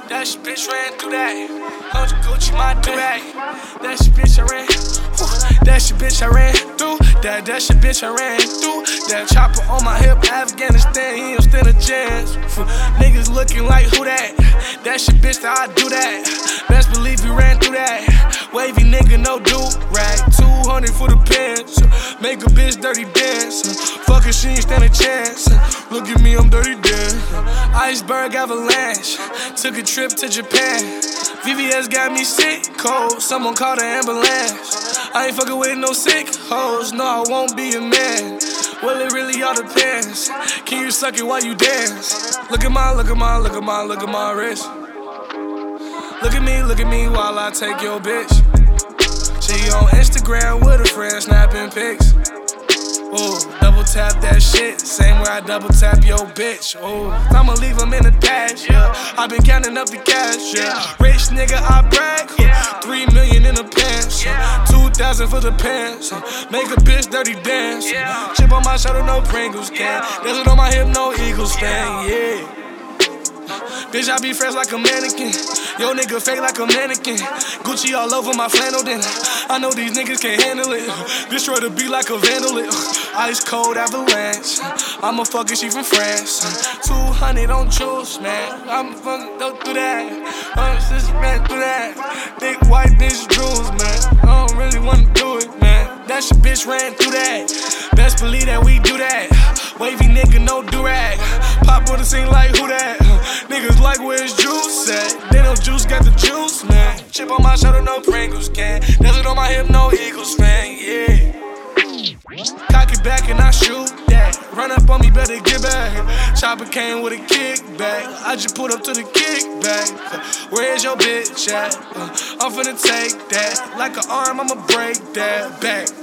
That shit bitch ran through that. Hold your Gucci, my do that. That shit bitch I ran. That shit bitch I ran through. That shit bitch I ran through. That chopper on my hip, Afghanistan, he don't stand a chance. Niggas looking like who that? That shit bitch that I do that. Best believe you ran through that. Wavy nigga, no do rag. 200 for the pants. Make a bitch dirty dance. Fuck her, she ain't stand a chance. Look at me, I'm dirty dance. Iceberg avalanche. Took a trip to Japan. VVS got me sick, cold. Someone called an ambulance. I ain't fucking with no sick hoes. No, I won't be a man. Well, it really all depends. Can you suck it while you dance? Look at my wrist. Look at me while I take your bitch. She on Instagram with a friend snapping pics. Ooh, double tap that shit, same way I double tap your bitch. Ooh, I'ma leave him in the dash, yeah. I been counting up the cash, yeah. Rich nigga, I brag, 3 million in the pants, 2,000 for the pants. Make a bitch dirty dance. Chip on my shoulder, no Pringles can. Desert on my hip, no Eagles fan, yeah. Bitch, I be fresh like a mannequin. Yo, nigga fake like a mannequin. Gucci all over my flannel then. I know these niggas can't handle it. Destroy the beat like a vandal. Ice cold avalanche. I'm a fucker, she from France. 200 on juice, man. I'm fucking don't do that. Just ran through that. Thick white bitch jewels, man. I don't really wanna do it, man. That shit bitch ran through that. Best believe that we do that. Wavy nigga, no durag. Pop on the scene like who that? Niggas like where's juice at? They know juice got the juice, man. Chip on my shoulder, no Pringles can. Desert on my hip, no Eagles fan, yeah. Cock it back and I shoot that. Run up on me, better get back. Chopper came with a kickback. I just pulled up to the kickback. Where's your bitch at? I'm finna take that. Like an arm, I'ma break that back.